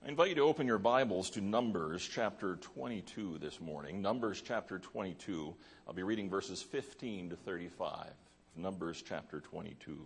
I invite you to open your Bibles to Numbers chapter 22 this morning. Numbers chapter 22. I'll be reading verses 15 to 35. Numbers chapter 22.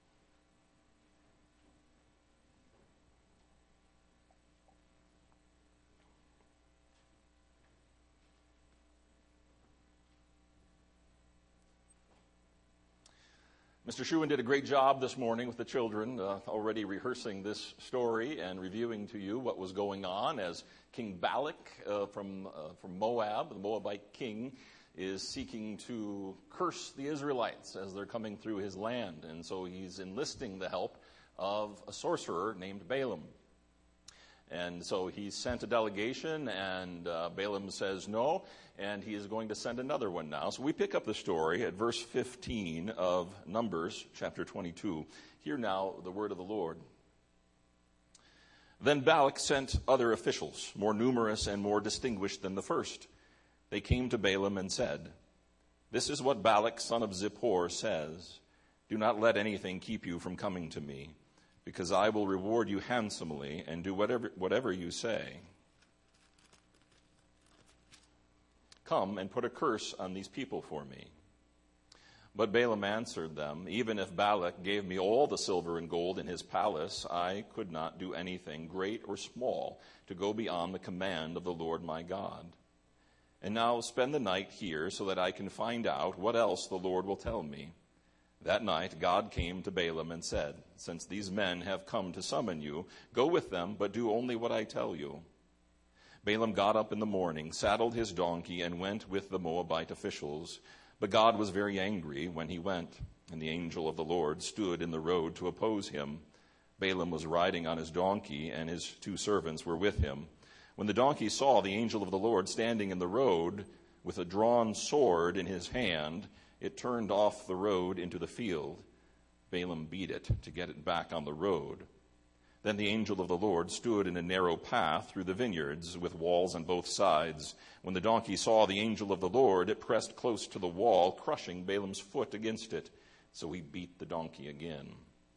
Mr. Schuin did a great job this morning with the children, already rehearsing this story and reviewing to you what was going on as King Balak from Moab, the Moabite king, is seeking to curse the Israelites as they're coming through his land. And so he's enlisting the help of a sorcerer named Balaam. And so he sent a delegation, and Balaam says no, and he is going to send another one now. So we pick up the story at verse 15 of Numbers chapter 22. Hear now the word of the Lord. Then Balak sent other officials, more numerous and more distinguished than the first. They came to Balaam and said, "This is what Balak, son of Zippor, says. Do not let anything keep you from coming to me, because I will reward you handsomely and do whatever you say. Come and put a curse on these people for me." But Balaam answered them, "Even if Balak gave me all the silver and gold in his palace, I could not do anything, great or small, to go beyond the command of the Lord my God. And now spend the night here so that I can find out what else the Lord will tell me." That night God came to Balaam and said, "Since these men have come to summon you, go with them, but do only what I tell you." Balaam got up in the morning, saddled his donkey, and went with the Moabite officials. But God was very angry when he went, and the angel of the Lord stood in the road to oppose him. Balaam was riding on his donkey, and his 2 servants were with him. When the donkey saw the angel of the Lord standing in the road with a drawn sword in his hand, it turned off the road into the field. Balaam beat it to get it back on the road. Then the angel of the Lord stood in a narrow path through the vineyards with walls on both sides. When the donkey saw the angel of the Lord, it pressed close to the wall, crushing Balaam's foot against it. So he beat the donkey again.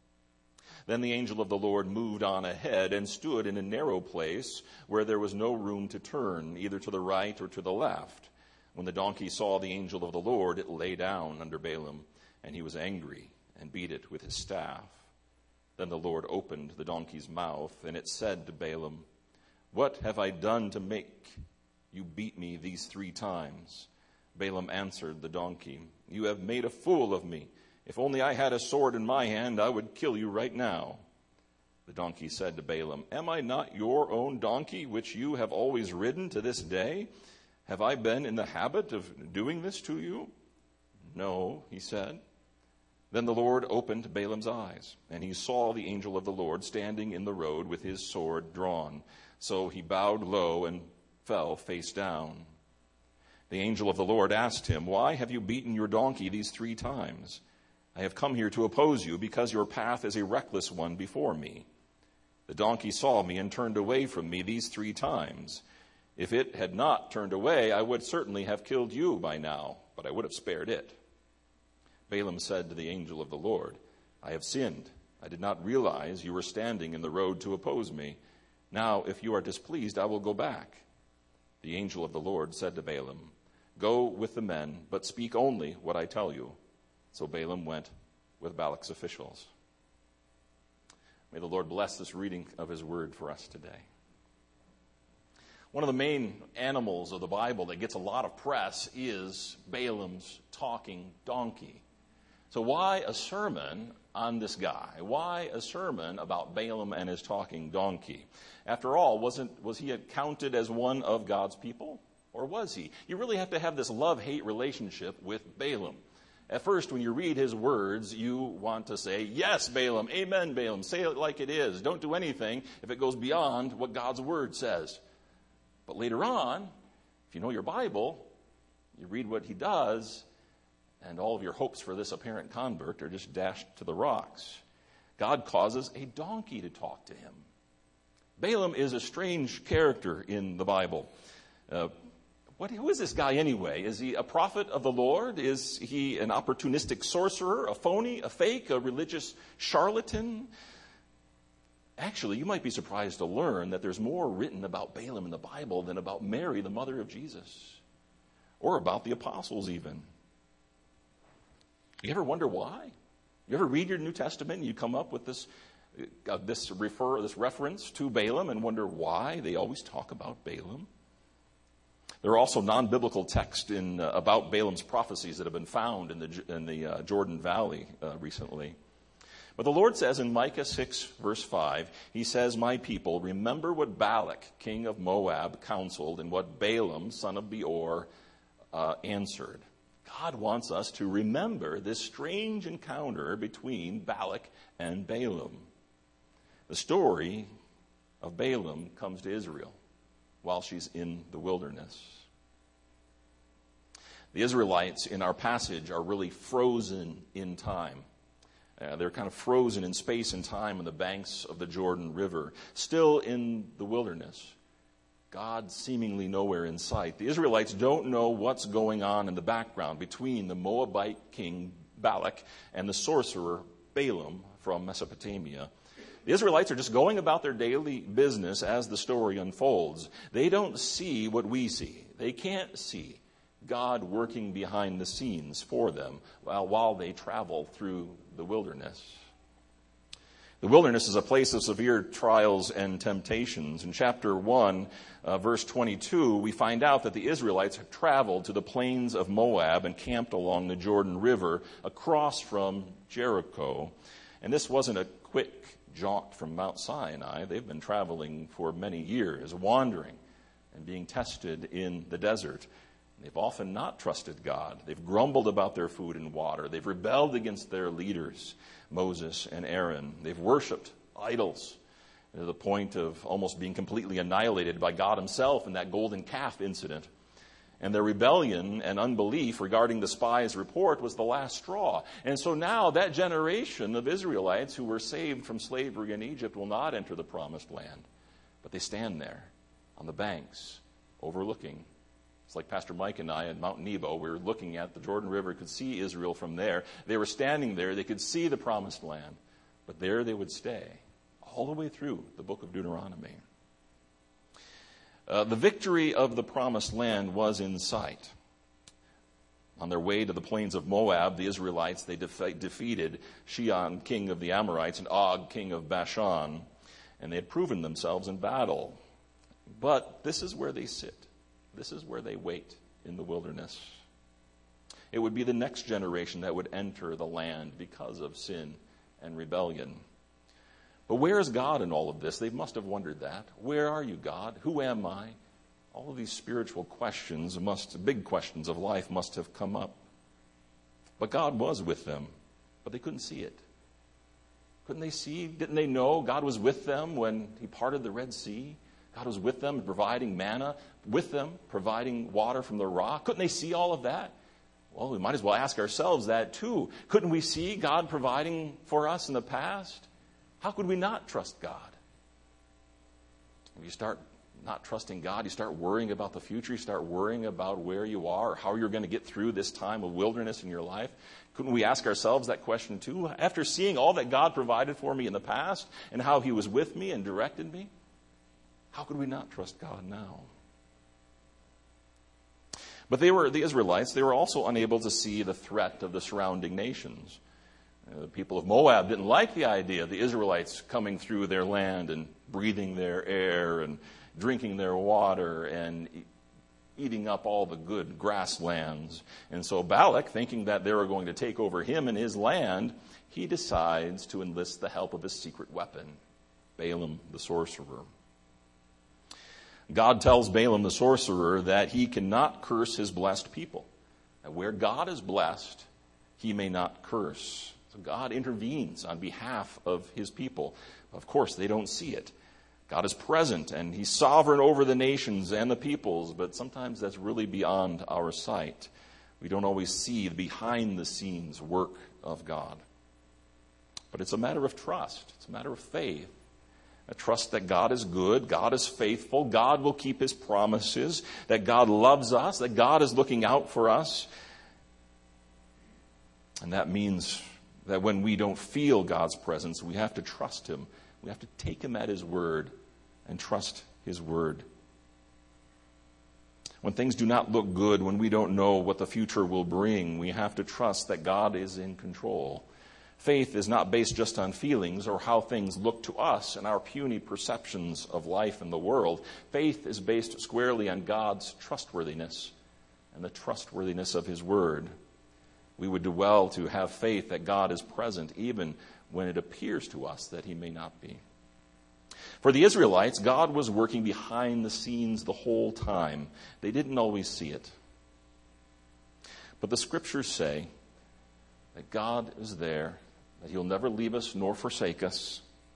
Then the angel of the Lord moved on ahead and stood in a narrow place where there was no room to turn, either to the right or to the left. When the donkey saw the angel of the Lord, it lay down under Balaam, and he was angry and beat it with his staff. Then the Lord opened the donkey's mouth, and it said to Balaam, "What have I done to make you beat me these 3 times?" Balaam answered the donkey, "You have made a fool of me. If only I had a sword in my hand, I would kill you right now." The donkey said to Balaam, "Am I not your own donkey, which you have always ridden to this day? Have I been in the habit of doing this to you?" "No," he said. Then the Lord opened Balaam's eyes, and he saw the angel of the Lord standing in the road with his sword drawn. So he bowed low and fell face down. The angel of the Lord asked him, "Why have you beaten your donkey these 3 times? I have come here to oppose you because your path is a reckless one before me. The donkey saw me and turned away from me these 3 times. If it had not turned away, I would certainly have killed you by now, but I would have spared it." Balaam said to the angel of the Lord, "I have sinned. I did not realize you were standing in the road to oppose me. Now, if you are displeased, I will go back." The angel of the Lord said to Balaam, "Go with the men, but speak only what I tell you." So Balaam went with Balak's officials. May the Lord bless this reading of his word for us today. One of the main animals of the Bible that gets a lot of press is Balaam's talking donkey. So why a sermon on this guy? Why a sermon about Balaam and his talking donkey? After all, was he counted as one of God's people? Or was he? You really have to have this love-hate relationship with Balaam. At first, when you read his words, you want to say, "Yes, Balaam, amen, Balaam, say it like it is. Don't do anything if it goes beyond what God's word says." But later on, if you know your Bible, you read what he does, and all of your hopes for this apparent convert are just dashed to the rocks. God causes a donkey to talk to him. Balaam is a strange character in the Bible. Who is this guy anyway? Is he a prophet of the Lord? Is he an opportunistic sorcerer, a phony, a fake, a religious charlatan? Actually, you might be surprised to learn that there's more written about Balaam in the Bible than about Mary, the mother of Jesus, or about the apostles even. You ever wonder why? You ever read your New Testament and you come up with this reference to Balaam and wonder why they always talk about Balaam? There are also non-biblical texts about Balaam's prophecies that have been found in the Jordan Valley recently. But the Lord says in Micah 6, verse 5, he says, "My people, remember what Balak, king of Moab, counseled, and what Balaam, son of Beor, answered." God wants us to remember this strange encounter between Balak and Balaam. The story of Balaam comes to Israel while she's in the wilderness. The Israelites in our passage are really frozen in time. They're kind of frozen in space and time on the banks of the Jordan River, still in the wilderness. God seemingly nowhere in sight. The Israelites don't know what's going on in the background between the Moabite king Balak and the sorcerer Balaam from Mesopotamia. The Israelites are just going about their daily business as the story unfolds. They don't see what we see. They can't see God working behind the scenes for them while they travel through the wilderness. The wilderness is a place of severe trials and temptations. In chapter 1, verse 22, we find out that the Israelites have traveled to the plains of Moab and camped along the Jordan River across from Jericho. And this wasn't a quick jaunt from Mount Sinai. They've been traveling for many years, wandering and being tested in the desert. They've often not trusted God. They've grumbled about their food and water. They've rebelled against their leaders, Moses and Aaron. They've worshipped idols to the point of almost being completely annihilated by God himself in that golden calf incident. And their rebellion and unbelief regarding the spies' report was the last straw. And so now that generation of Israelites who were saved from slavery in Egypt will not enter the promised land. But they stand there on the banks, overlooking. It's like Pastor Mike and I at Mount Nebo. We were looking at the Jordan River, could see Israel from there. They were standing there. They could see the promised land. But there they would stay all the way through the book of Deuteronomy. The victory of the promised land was in sight. On their way to the plains of Moab, the Israelites, they defeated Sihon, king of the Amorites, and Og, king of Bashan. And they had proven themselves in battle. But this is where they sit. This is where they wait in the wilderness. It would be the next generation that would enter the land because of sin and rebellion. But where is God in all of this? They must have wondered that. Where are you, God? Who am I? All of these spiritual questions, big questions of life, must have come up. But God was with them, but they couldn't see it. Couldn't they see? Didn't they know God was with them when he parted the Red Sea? God was with them, providing manna, with them, providing water from the rock. Couldn't they see all of that? Well, we might as well ask ourselves that too. Couldn't we see God providing for us in the past? How could we not trust God? If you start not trusting God, you start worrying about the future, you start worrying about where you are or how you're going to get through this time of wilderness in your life. Couldn't we ask ourselves that question too? After seeing all that God provided for me in the past and how he was with me and directed me, how could we not trust God now? But the Israelites, they were also unable to see the threat of the surrounding nations. The people of Moab didn't like the idea of the Israelites coming through their land and breathing their air and drinking their water and eating up all the good grasslands. And so Balak, thinking that they were going to take over him and his land, he decides to enlist the help of his secret weapon, Balaam the sorcerer. God tells Balaam the sorcerer that he cannot curse his blessed people. That where God is blessed, he may not curse. So God intervenes on behalf of his people. Of course, they don't see it. God is present and he's sovereign over the nations and the peoples, but sometimes that's really beyond our sight. We don't always see the behind-the-scenes work of God. But it's a matter of trust. It's a matter of faith. A trust that God is good, God is faithful, God will keep his promises, that God loves us, that God is looking out for us. And that means that when we don't feel God's presence, we have to trust him We have to take him at his word and trust his word. When things do not look good, when we don't know what the future will bring, we have to trust that God is in control. Faith is not based just on feelings or how things look to us and our puny perceptions of life and the world. Faith is based squarely on God's trustworthiness and the trustworthiness of his word. We would do well to have faith that God is present even when it appears to us that he may not be. For the Israelites, God was working behind the scenes the whole time. They didn't always see it. But the scriptures say that God is there, that he'll never leave us nor forsake us.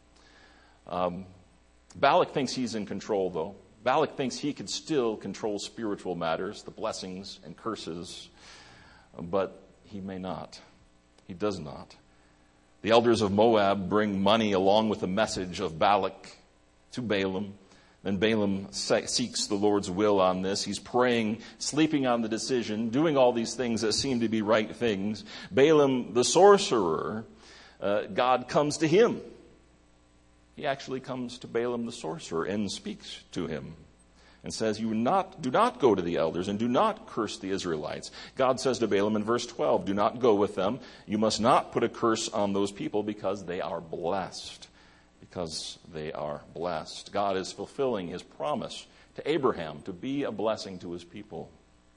Balak thinks he's in control, though. Balak thinks he can still control spiritual matters, the blessings and curses, but he may not. He does not. The elders of Moab bring money along with the message of Balak to Balaam. Then Balaam seeks the Lord's will on this. He's praying, sleeping on the decision, doing all these things that seem to be right things. Balaam, the sorcerer, God comes to him. He actually comes to Balaam the sorcerer and speaks to him and says, do not go to the elders and do not curse the Israelites. God says to Balaam in verse 12, do not go with them. You must not put a curse on those people because they are blessed. Because they are blessed. God is fulfilling his promise to Abraham to be a blessing to his people.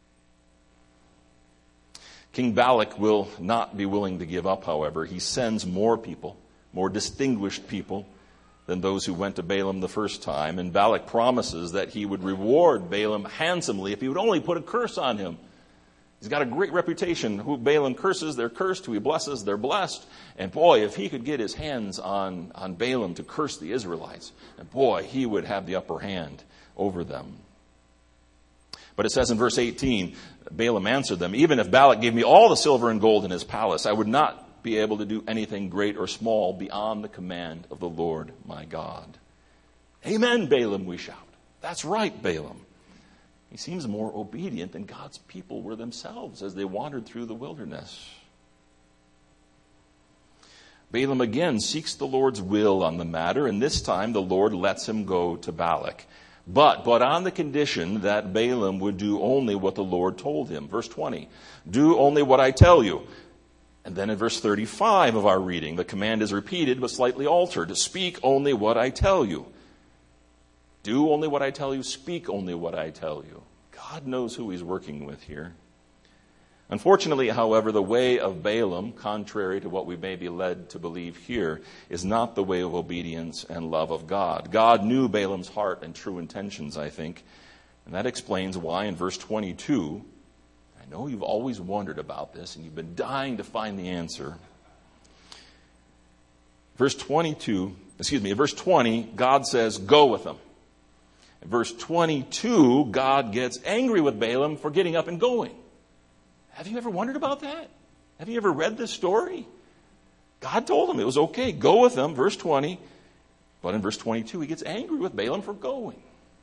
King Balak will not be willing to give up, however. He sends more people, more distinguished people than those who went to Balaam the first time. And Balak promises that he would reward Balaam handsomely if he would only put a curse on him. He's got a great reputation. Who Balaam curses, they're cursed. Who he blesses, they're blessed. And boy, if he could get his hands on Balaam to curse the Israelites, and boy, he would have the upper hand over them. But it says in verse 18, Balaam answered them, even if Balak gave me all the silver and gold in his palace, I would not be able to do anything great or small beyond the command of the Lord my God. Amen, Balaam, we shout. That's right, Balaam. He seems more obedient than God's people were themselves as they wandered through the wilderness. Balaam again seeks the Lord's will on the matter, and this time the Lord lets him go to Balak. But on the condition that Balaam would do only what the Lord told him. Verse 20, do only what I tell you. And then in verse 35 of our reading, the command is repeated but slightly altered. Speak only what I tell you. Do only what I tell you. Speak only what I tell you. God knows who he's working with here. Unfortunately, however, the way of Balaam, contrary to what we may be led to believe here, is not the way of obedience and love of God. God knew Balaam's heart and true intentions, I think. And that explains why in verse 22, I know you've always wondered about this and you've been dying to find the answer. Verse 20, God says, go with them. In verse 22, God gets angry with Balaam for getting up and going. Have you ever wondered about that? Have you ever read this story? God told him it was okay, go with them, verse 20. But in verse 22, he gets angry with Balaam for going.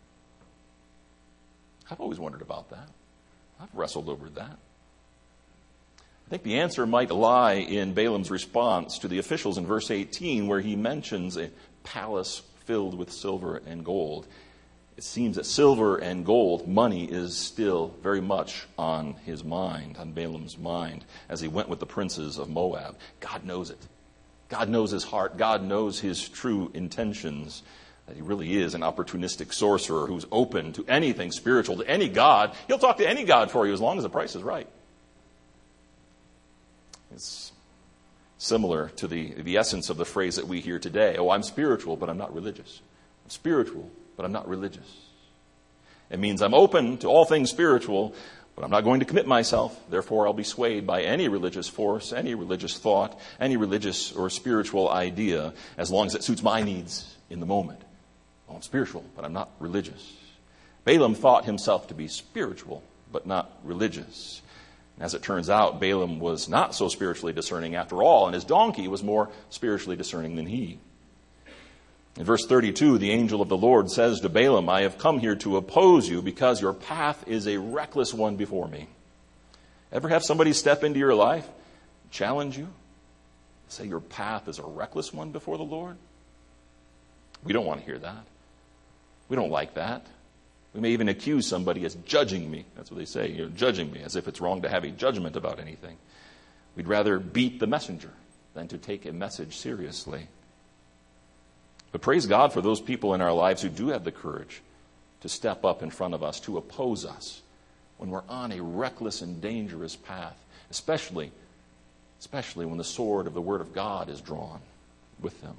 I've always wondered about that. I've wrestled over that. I think the answer might lie in Balaam's response to the officials in verse 18, where he mentions a palace filled with silver and gold. It seems that silver and gold, money, is still very much on his mind, on Balaam's mind, as he went with the princes of Moab. God knows it. God knows his heart. God knows his true intentions, that he really is an opportunistic sorcerer who's open to anything spiritual, to any god. He'll talk to any god for you as long as the price is right. It's similar to the essence of the phrase that we hear today. Oh, I'm spiritual, but I'm not religious. I'm spiritual, but I'm not religious. It means I'm open to all things spiritual, but I'm not going to commit myself. Therefore, I'll be swayed by any religious force, any religious thought, any religious or spiritual idea, as long as it suits my needs in the moment. Oh, I'm spiritual, but I'm not religious. Balaam thought himself to be spiritual, but not religious. As it turns out, Balaam was not so spiritually discerning after all, and his donkey was more spiritually discerning than he. In verse 32, the angel of the Lord says to Balaam, I have come here to oppose you because your path is a reckless one before me. Ever have somebody step into your life, challenge you, say your path is a reckless one before the Lord? We don't want to hear that. We don't like that. We may even accuse somebody as judging me. That's what they say, you're judging me, as if it's wrong to have a judgment about anything. We'd rather beat the messenger than to take a message seriously. But praise God for those people in our lives who do have the courage to step up in front of us, to oppose us when we're on a reckless and dangerous path, especially when the sword of the Word of God is drawn with them.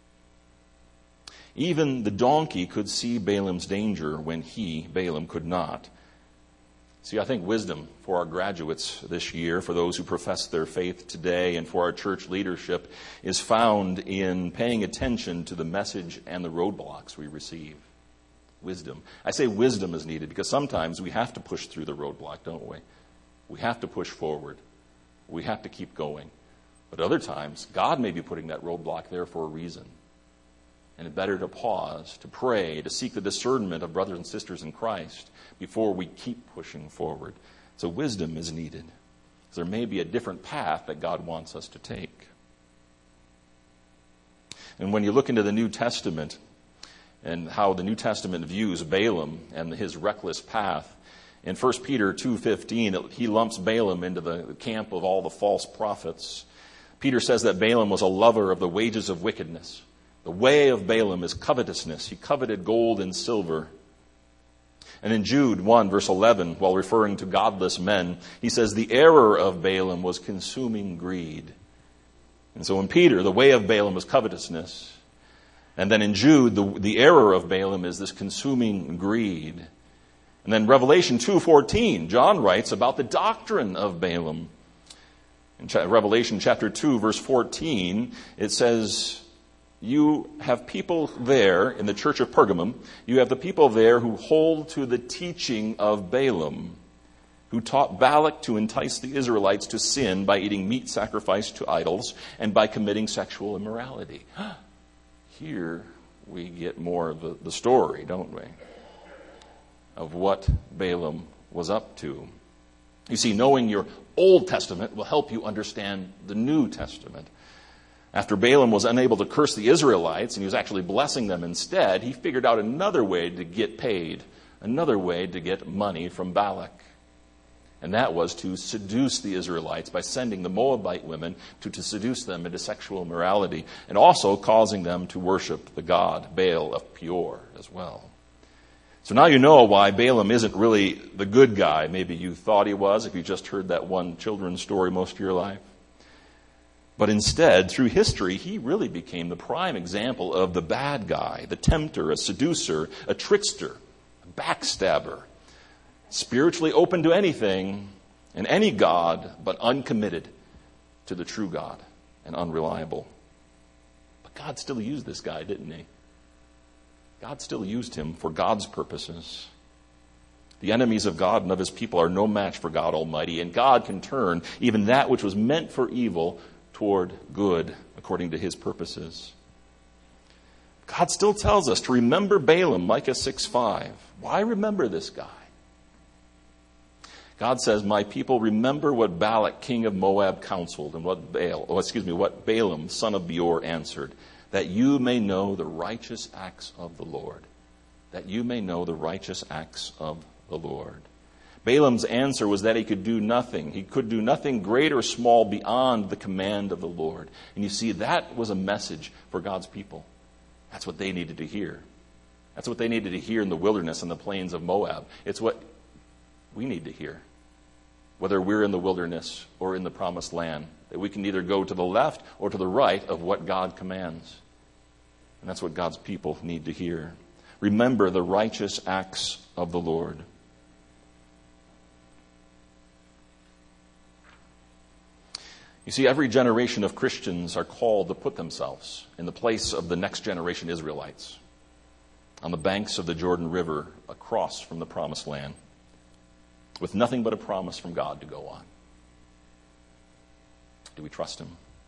Even the donkey could see Balaam's danger when he, Balaam, could not. See, I think wisdom for our graduates this year, for those who profess their faith today, and for our church leadership is found in paying attention to the message and the roadblocks we receive. Wisdom. I say wisdom is needed because sometimes we have to push through the roadblock, don't we? We have to push forward. We have to keep going. But other times, God may be putting that roadblock there for a reason. And it's better to pause, to pray, to seek the discernment of brothers and sisters in Christ before we keep pushing forward. So wisdom is needed. There may be a different path that God wants us to take. And when you look into the New Testament and how the New Testament views Balaam and his reckless path, in 1 Peter 2:15, he lumps Balaam into the camp of all the false prophets. Peter says that Balaam was a lover of the wages of wickedness. The way of Balaam is covetousness. He coveted gold and silver. And in Jude 1, verse 11, while referring to godless men, he says the error of Balaam was consuming greed. And so in Peter, the way of Balaam was covetousness. And then in Jude, the error of Balaam is this consuming greed. And then Revelation 2:14, John writes about the doctrine of Balaam. In Revelation chapter 2, verse 14, it says, you have people there in the church of Pergamum, you have the people there who hold to the teaching of Balaam, who taught Balak to entice the Israelites to sin by eating meat sacrificed to idols and by committing sexual immorality. Here we get more of the story, don't we, of what Balaam was up to. You see, knowing your Old Testament will help you understand the New Testament. After Balaam was unable to curse the Israelites, and he was actually blessing them instead, he figured out another way to get paid, another way to get money from Balak. And that was to seduce the Israelites by sending the Moabite women to seduce them into sexual immorality, and also causing them to worship the god Baal of Peor as well. So now you know why Balaam isn't really the good guy maybe you thought he was if you just heard that one children's story most of your life. But instead, through history, he really became the prime example of the bad guy, the tempter, a seducer, a trickster, a backstabber, spiritually open to anything and any god, but uncommitted to the true God and unreliable. But God still used this guy, didn't he? God still used him for God's purposes. The enemies of God and of his people are no match for God Almighty, and God can turn even that which was meant for evil toward good according to his purposes. God still tells us to remember Balaam, Micah 6:5. Why remember this guy? God says, my people, remember what Balak, king of Moab, counseled, and what Balaam, son of Beor, answered, that you may know the righteous acts of the Lord. That you may know the righteous acts of the Lord. Balaam's answer was that he could do nothing. He could do nothing great or small beyond the command of the Lord. And you see, that was a message for God's people. That's what they needed to hear. That's what they needed to hear in the wilderness and the plains of Moab. It's what we need to hear, whether we're in the wilderness or in the promised land, that we can either go to the left or to the right of what God commands. And that's what God's people need to hear. Remember the righteous acts of the Lord. You see, every generation of Christians are called to put themselves in the place of the next generation Israelites on the banks of the Jordan River across from the promised land, with nothing but a promise from God to go on. Do we trust him?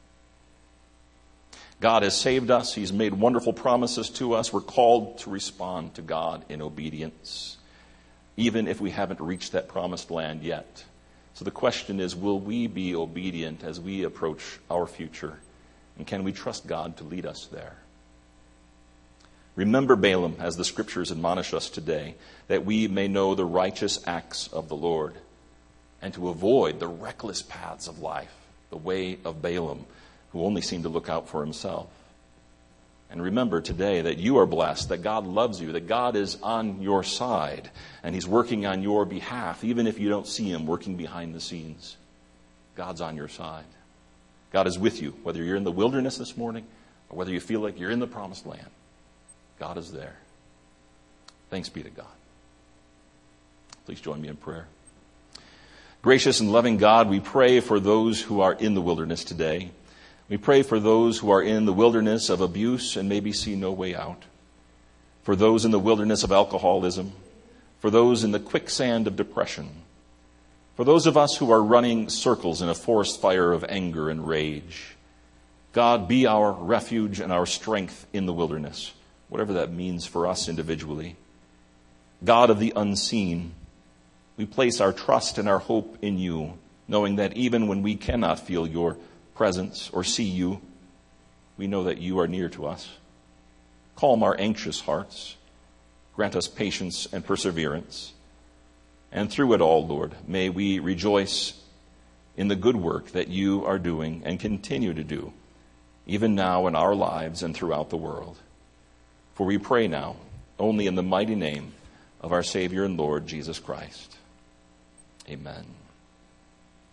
God has saved us. He's made wonderful promises to us. We're called to respond to God in obedience, even if we haven't reached that promised land yet. So the question is, will we be obedient as we approach our future? And can we trust God to lead us there? Remember Balaam, as the Scriptures admonish us today, that we may know the righteous acts of the Lord and to avoid the reckless paths of life, the way of Balaam, who only seemed to look out for himself. And remember today that you are blessed, that God loves you, that God is on your side, and He's working on your behalf, even if you don't see Him working behind the scenes. God's on your side. God is with you, whether you're in the wilderness this morning or whether you feel like you're in the promised land. God is there. Thanks be to God. Please join me in prayer. Gracious and loving God, we pray for those who are in the wilderness today. We pray for those who are in the wilderness of abuse and maybe see no way out. For those in the wilderness of alcoholism. For those in the quicksand of depression. For those of us who are running circles in a forest fire of anger and rage. God, be our refuge and our strength in the wilderness, whatever that means for us individually. God of the unseen, we place our trust and our hope in you, knowing that even when we cannot feel your presence or see you, we know that you are near to us. Calm our anxious hearts. Grant us patience and perseverance. And through it all, Lord, may we rejoice in the good work that you are doing and continue to do, even now in our lives and throughout the world. For we pray now only in the mighty name of our Savior and Lord, Jesus Christ. Amen.